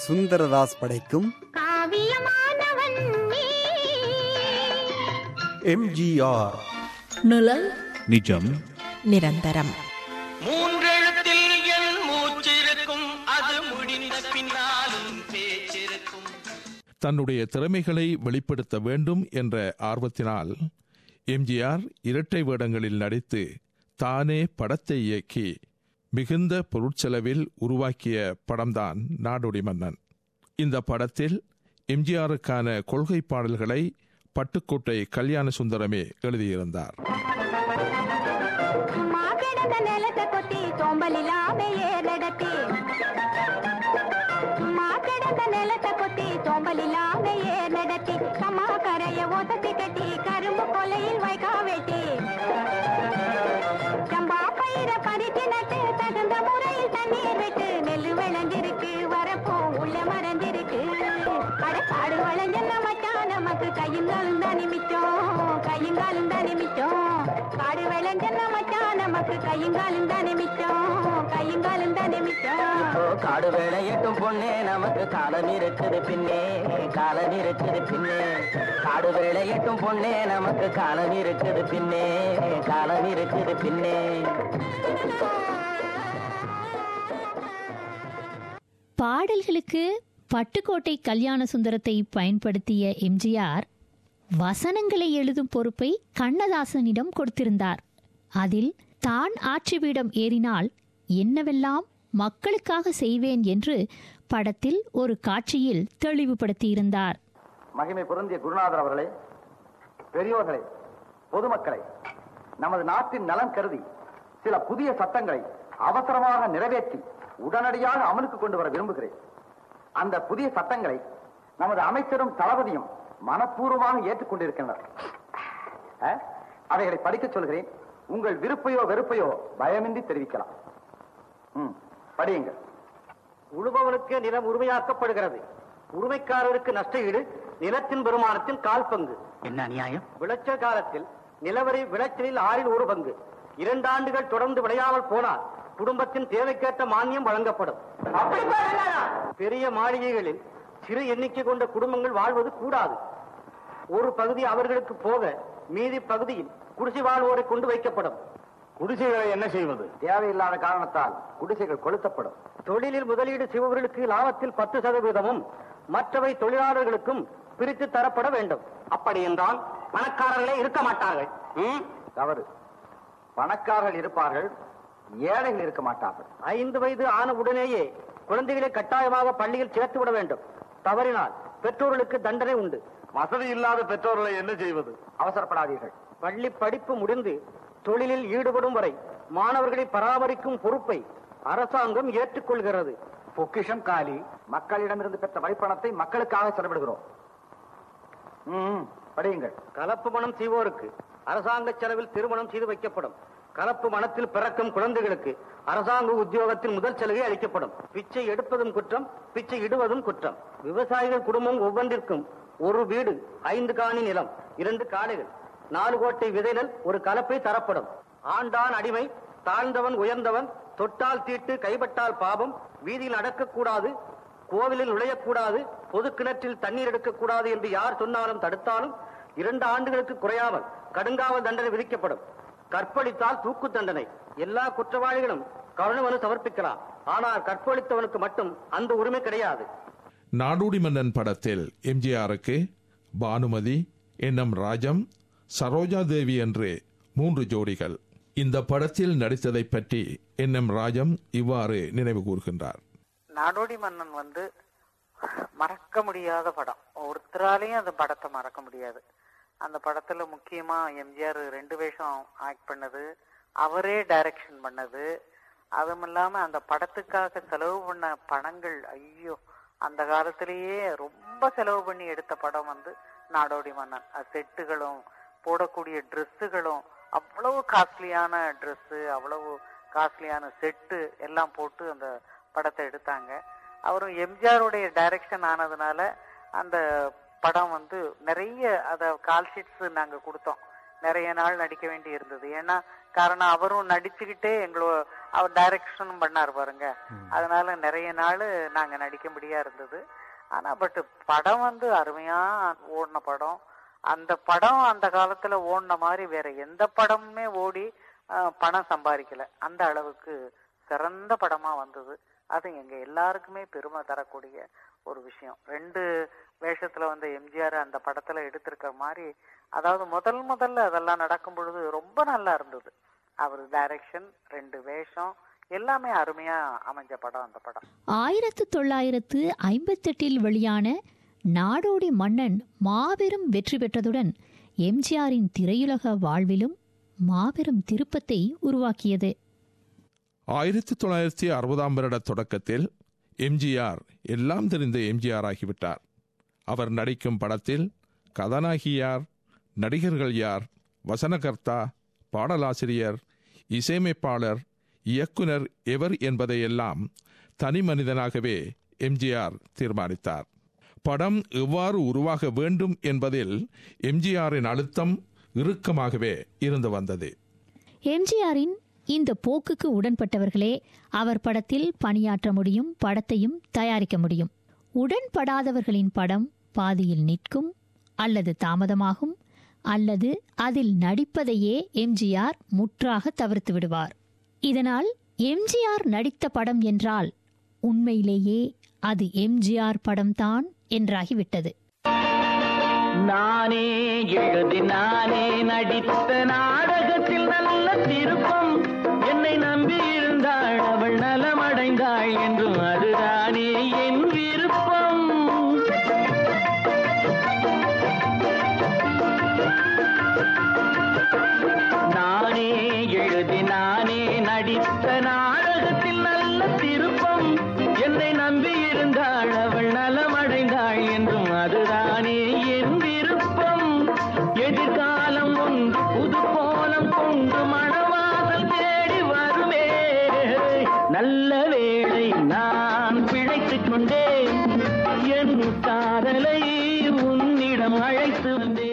சுந்தரதாஸ் படைக்கும் எம்ஜிஆர் நிழல் நிஜம் நிரந்தரம். மூன்றெழுத்தில் என் மூச்சிருக்கும், அது முடிந்த பின்னாலும் பேச்சிருக்கும். தன்னுடைய திறமைகளை வெளிப்படுத்த வேண்டும் என்ற ஆர்வத்தினால் எம்ஜிஆர் இரட்டை வேடங்களில் நடித்து தானே படத்தை இயக்கி மிகுந்த பொருட்செலவில் உருவாக்கிய படம்தான் நாடோடி மன்னன். இந்த படத்தில் எம்ஜிஆருக்கான கொள்கை பாடல்களை பட்டுக்கோட்டை கல்யாண சுந்தரமே எழுதியிருந்தார். காடு வேலையட்டும் பொண்ணே, நமக்கு காலம் இருக்குது பின்னே, காலம் இருக்குது பின்னே. காடு வேலையட்டும் பொண்ணே, நமக்கு காலம் இருக்குது பின்னே, காலம் இருக்குது பின்னே. பாடல்களுக்கு பட்டுக்கோட்டை கல்யாண சுந்தரத்தை பயன்படுத்திய எம்ஜிஆர் வசனங்களை எழுதும் பொறுப்பை கண்ணதாசனிடம் கொடுத்திருந்தார். அதில் தான் ஆட்சி பீடம் ஏறினால் என்னவெல்லாம் மக்களுக்காக செய்வேன் என்று படத்தில் ஒரு காட்சியில் தெளிவுபடுத்தியிருந்தார். மகிமை பொருந்திய குருநாதர் அவர்களே, பெரியோர்களே, பொதுமக்களை, நமது நாட்டின் நலன் கருதி சில புதிய சட்டங்களை அவசரமாக நிறைவேற்றி உடனடியாக அமலுக்கு கொண்டு வர விரும்புகிறேன். அந்த புதிய சட்டங்களை நமது அமைச்சரும் தளபதியும் மனப்பூர்வமாக ஏற்றுக்கொண்டிருக்கின்றனர். அவைகளை படிக்க சொல்கிறேன். உங்கள் விருப்பையோ வெறுப்பையோ பயமின்றி தெரிவிக்கலாம். படியுங்கள். உழுபவனுக்கு நிலம் உரிமையாக்கப்படுகிறது. உரிமைக்காரருக்கு நஷ்ட ஈடு நிலத்தின் வருமானத்தில் 1/4 பங்கு. என்ன அநியாயம்! விளைச்சல் காலத்தில் நிலவரி விளைச்சலில் 1/6 பங்கு. 2 ஆண்டுகள் தொடர்ந்து விளையாமல் போனால் குடும்பத்தின் தேவைக்கேற்ற மானியம் வழங்கப்படும். பெரிய மாளிகைகளில் சிறு எண்ணிக்கை கொண்ட குடும்பங்கள் வாழ்வது கூடாது. ஒரு பகுதி அவர்களுக்கு போக மீதி பகுதியில் குடிசை வாழ்வோரை கொண்டு வைக்கப்படும். குடிசைகளை என்ன செய்வது? தேவையில்லாத காரணத்தால் குடிசைகள் கொளுத்தப்படும். தொழிலில் முதலீடு செய்பவர்களுக்கு லாபத்தில் 10% மற்றவை தொழிலாளர்களுக்கும் பிரித்து தரப்பட வேண்டும். அப்படி என்றால் பணக்காரர்களே இருக்க மாட்டார்கள். தவறு. பணக்காரர்கள் இருப்பார்கள், ஏழைகள் இருக்க மாட்டார்கள். 5 வயது ஆன உடனேயே குழந்தைகளை கட்டாயமாக பள்ளியில் சேர்த்து விட வேண்டும். தவறினால் பெற்றோர்களுக்கு தண்டனை உண்டு. வசதி இல்லாத பெற்றோர்களை என்ன செய்வது? அவசரப்படாதீர்கள். பள்ளி படிப்பு முடிந்து தொழிலில் ஈடுபடும் வரை மாணவர்களை பராமரிக்கும் பொறுப்பை அரசாங்கம் ஏற்றுக்கொள்கிறது. பொக்கிஷம் காலி. மக்களிடமிருந்து பெற்ற வரிப்பணத்தை மக்களுக்காக செலவிடுகிறோம். படியுங்கள். கலப்பு மனம் செய்வோருக்கு அரசாங்க செலவில் திருமணம் செய்து வைக்கப்படும். கலப்பு மனத்தில் பிறக்கும் குழந்தைகளுக்கு அரசாங்க உத்தியோகத்தில் முதல் சலுகை அளிக்கப்படும். பிச்சை எடுப்பதும் குற்றம், பிச்சை இடுவதும் குற்றம். விவசாயிகள் குடும்பம் ஒவ்வொன்றிற்கும் 1 வீடு, 5 காணி நிலம், 2 காளைகள், 4 கோட்டை விதைநெல், 1 கலப்பை தரப்படும். ஆண்டான் அடிமை, தாழ்ந்தவன் உயர்ந்தவன், தொட்டால் தீட்டு, கைப்பட்டால் பாவம், வீதியில் நடக்கக்கூடாது, கோவிலில் நுழையக்கூடாது, பொது கிணற்றில் தண்ணீர் எடுக்கக்கூடாது என்று யார் சொன்னாலும் தடுத்தாலும் 2 ஆண்டுகளுக்கு குறையாமல் கடுங்காவல் தண்டனை விதிக்கப்படும். கற்பழித்தால் தூக்கு தண்டனை. எல்லா குற்றவாளிகளும் கருணை மனு சமர்ப்பிக்கலாம். ஆனால் கற்பழித்தவனுக்கு மட்டும் அந்த உரிமை கிடையாது. நாடோடி மன்னன் படத்தில் எம்ஜிஆருக்கு பானுமதி, என்.எம். ராஜம், சரோஜா தேவி என்று 3 ஜோடிகள். இந்த படத்தில் நடித்ததை பற்றி என்.எம். ராஜம் இவ்வாறு நினைவு கூறுகின்றார். நாடோடி மன்னன் மறக்க முடியாத படம். ஒருத்தராலையும் அந்த படத்தை மறக்க முடியாது. அந்த படத்துல முக்கியமா எம்ஜிஆர் 2 வேஷம் ஆக்ட் பண்ணது, அவரே டைரக்ஷன் பண்ணது, அதுவும் இல்லாம அந்த படத்துக்காக செலவு பண்ண பணங்கள், ஐயோ, அந்த காலத்திலேயே ரொம்ப செலவு பண்ணி எடுத்த படம் நாடோடி மன்னன். செட்டுகளும் போடக்கூடிய ட்ரெஸ்ஸுகளும் அவ்வளவு காஸ்ட்லியான ட்ரெஸ்ஸு, அவ்வளவு காஸ்ட்லியான செட்டு எல்லாம் போட்டு அந்த படத்தை எடுத்தாங்க. அவரும் எம்ஜிஆருடைய டைரக்ஷன் ஆனதுனால அந்த படம் நிறைய கால் ஷீட்ஸ் நாங்க கொடுத்தோம். நிறைய நாள் நடிக்க வேண்டி இருந்தது. ஏன்னா காரணம் அவரும் நடிச்சுக்கிட்டே அவர் டைரக்ஷனும் பண்ணாரு பாருங்க. அதனால நிறைய நாள் நாங்க நடிக்க முடியா இருந்தது. ஆனா பட் படம் வந்து அருமையா ஓடின படம். அந்த படம் அந்த காலத்துல ஓடின மாதிரி வேற எந்த படமுமே ஓடி பணம் சம்பாதிக்கல. அந்த அளவுக்கு சிறந்த படமா வந்தது. அது எங்க எல்லாருக்குமே பெருமை தரக்கூடிய ஒரு விஷயம். 2 வேஷத்துல வந்து எம்ஜிஆர் அந்த படத்துல எடுத்திருக்கிற மாதிரி, அதாவது முதல்ல அதெல்லாம் நடக்கும் பொழுது ரொம்ப நல்லா இருந்தது. அவர் டைரக்ஷன், 2 வேஷம் எல்லாமே அருமையா அமைஞ்ச படம் அந்த படம். 1958 வெளியான நாடோடி மன்னன் மாபெரும் வெற்றி பெற்றதுடன் எம்ஜிஆரின் திரையுலக வாழ்விலும் மாபெரும் திருப்பத்தை உருவாக்கியது. 1960ஆம் வருட தொடக்கத்தில் எம்ஜிஆர் எல்லாம் தெரிந்த எம்ஜிஆர் ஆகிவிட்டார். அவர் நடிக்கும் படத்தில் கதாநாயகி யார், நடிகர்கள் யார், வசனகர்த்தா, பாடலாசிரியர், இசையமைப்பாளர், இயக்குனர் எவர் என்பதையெல்லாம் தனி மனிதனாகவே எம்ஜிஆர் தீர்மானித்தார். படம் எவ்வாறு உருவாக வேண்டும் என்பதில் எம்ஜிஆரின் அழுத்தம் இறுக்கமாகவே இருந்து வந்தது. எம்ஜிஆரின் இந்த போக்குக்கு உடன்பட்டவர்களே அவர் படத்தில் பணியாற்ற முடியும், படத்தையும் தயாரிக்க முடியும். உடன்படாதவர்களின் படம் பாதியில் நிற்கும், அல்லது தாமதமாகும், அல்லது அதில் நடிப்பதையே எம்ஜிஆர் முற்றாக தவிர்த்து விடுவார். இதனால் எம்ஜிஆர் நடித்த படம் என்றால் உண்மையிலேயே அது எம்ஜிஆர் படம்தான் என்றாகிவிட்டது. நானே எழுதி நானே நடித்த நாடகத்தில் நல்ல திருப்பம், என்னை நம்பி இருந்தாள் அவள் நலமடைந்தாள் என்றும் அதுதானே என் விருப்பம். நானே எழுதி நானே நடித்த நாடகத்தில் நல்ல திருப்பம், என்னை நம்பி இருந்தாள் அவள் நலமடைந்தாள் என்றும் அதுதானே என் விருப்பம். எதிர்காலம் ஒன்று புது கோலம் கொண்டு மணவாசல் தேடி வருமே, நல்ல வேளை நான் பிழைத்துக் கொண்டேன், என் காதலை உன்னிடம் அழைத்து வந்தேன்.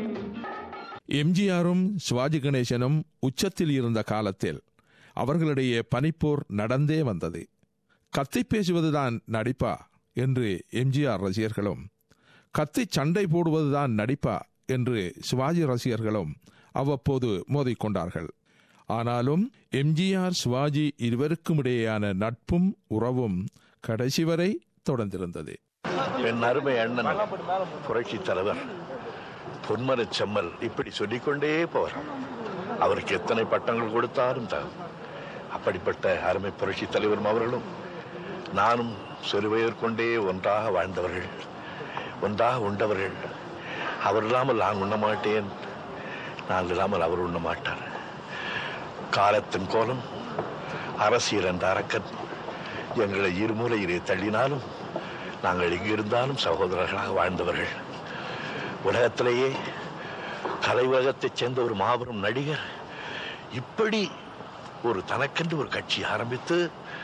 எம்ஜிஆரும் சிவாஜி கணேசனும் உச்சத்தில் இருந்த காலத்தில் அவர்களிடையே பனிப்போர் நடந்தே வந்தது. கத்தி பேசுவதுதான் நடிப்பா என்று எம்ஜிஆர் ரசிகர்களும், கத்தி சண்டை போடுவதுதான் நடிப்பா என்று சிவாஜி ரசிகர்களும் அவ்வப்போது மோதிக்கொண்டார்கள். ஆனாலும் எம்ஜிஆர் சிவாஜி இருவருக்கும் இடையேயான நட்பும் உறவும் கடைசி வரை தொடர்ந்திருந்தது. என் அருமை அண்ணன் புரட்சி தலைவர் பொன்மன செம்மல் இப்படி சொல்லிக்கொண்டே போவார். அவருக்கு எத்தனை பட்டங்கள் கொடுத்தாலும் தான். அப்படிப்பட்ட அருமை புரட்சி தலைவரும் அவர்களும் நானும் சொல்லுவதற் கொண்டே ஒன்றாக வாழ்ந்தவர்கள், ஒன்றாக உண்டவர்கள். அவர் இல்லாமல் நான் உண்ண மாட்டேன், நான் இல்லாமல் அவர் உண்ண மாட்டார். காலத்தின் கோலம் அரசியல் என்ற அரக்கன் எங்களை இருமூலையிலே தள்ளினாலும் நாங்கள் இங்கிருந்தாலும் சகோதரர்களாக வாழ்ந்தவர்கள். உலகத்திலேயே கலை உலகத்தைச் சேர்ந்த ஒரு மாபெரும் நடிகர் இப்படி ஒரு தனக்கென்று ஒரு கட்சி ஆரம்பித்து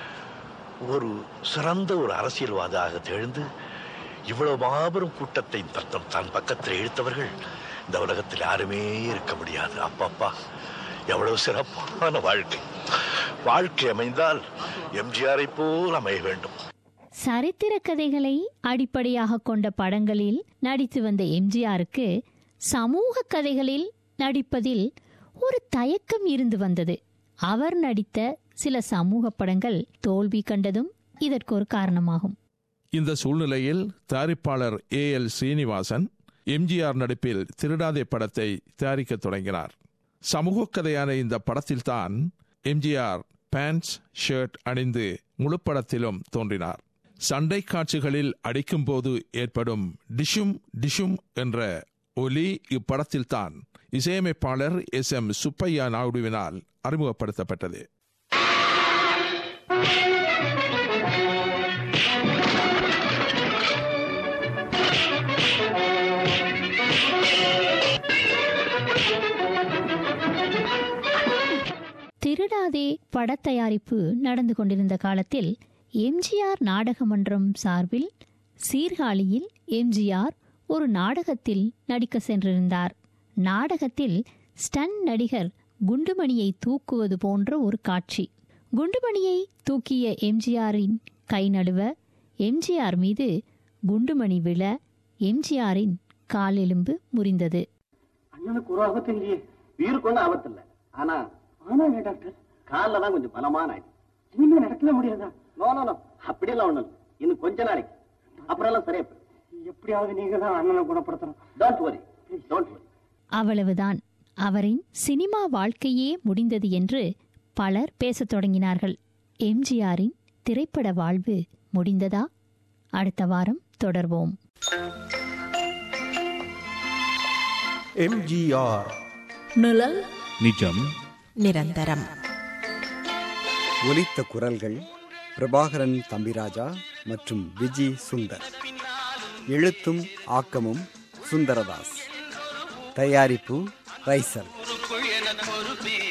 ஒரு சிறந்த ஒரு அரசியல்வாதியாக திகழ்ந்து இவ்வளவு மாபெரும் கூட்டத்தை தன் பக்கத்தில் இழுத்தவர்கள் இந்த உலகத்தில் யாருமே இருக்க முடியாது. அப்பப்பா, எவ்வளவு சிறப்பான வாழ்க்கை அமைந்தால் எம்ஜிஆரை போல் அமைய வேண்டும். சரித்திர கதைகளை அடிப்படையாக கொண்ட படங்களில் நடித்து வந்த எம்ஜிஆருக்கு சமூக கதைகளில் நடிப்பதில் ஒரு தயக்கம் இருந்து வந்தது. அவர் நடித்த சில சமூக படங்கள் தோல்வி கண்டதும் இதற்கு ஒரு காரணமாகும். இந்த சூழ்நிலையில் தயாரிப்பாளர் A.L. ஸ்ரீனிவாசன் எம்ஜிஆர் நடிப்பில் திருடாதே படத்தை தயாரிக்க தொடங்கினார். சமூக கதையான இந்த படத்தில்தான் எம்ஜிஆர் பேண்ட்ஸ் ஷர்ட் அணிந்து முழு படத்திலும் தோன்றினார். சண்டை காட்சிகளில் அடிக்கும் போது ஏற்படும் டிஷும் டிஷும் என்ற ஒலி இப்படத்தில்தான் இசையமைப்பாளர் SM சுப்பையா நாயுடுவினால் அறிமுகப்படுத்தப்பட்டது. திருடாதே படத்தயாரிப்பு நடந்து கொண்டிருந்த காலத்தில் எம்ஜிஆர் நாடக மன்றம் சார்பில் சீர்காழியில் எம்ஜிஆர் ஒரு நாடகத்தில் நடிக்க சென்றிருந்தார். நாடகத்தில் ஸ்டன் நடிகர் குண்டுமணியை தூக்குவது போன்ற ஒரு காட்சி. குண்டுமணியை தூக்கிய எம்ஜிஆரின் கை நடுவ எம்ஜிஆர் மீது குண்டுமணி விழ எம்ஜிஆரின் காலெலும்பு முறிந்தது. அண்ணனுக்கு ஒரு ஆபத்து இல்லையே, உயிருக்கு ஒன்றும் ஆபத்து இல்லை. ஆனா டாக்டர் காலில் தான் கொஞ்சம் பலமான ஆயிடுச்சு. இனிமே நடக்கவே முடியாதா? நோ அப்படியெல்லாம் ஒண்ணும் இல்லை. இன்னும் கொஞ்ச நாளைக்கு அப்புறம் எல்லாம் சரியா போயிடும். எப்படியாவது நீங்க தான் அண்ணனை குணப்படுத்தணும். Don't worry. அவ்வளவுதான். அவரின் சினிமா வாழ்க்கையே முடிந்தது என்று பலர் பேசத் தொடங்கினார்கள். எம்ஜிஆரின் திரைப்பட வாழ்வு முடிந்ததா? அடுத்த வாரம் தொடர்வோம். எம்ஜிஆர் நிழல் நிஜம் நிரந்தரம். ஒலித்த குரல்கள் பிரபாகரன் தம்பிராஜா மற்றும் விஜி சுந்தர். எழுத்தும் ஆக்கமும் சுந்தரதாஸ். தயாரிப்பு ரைசல்.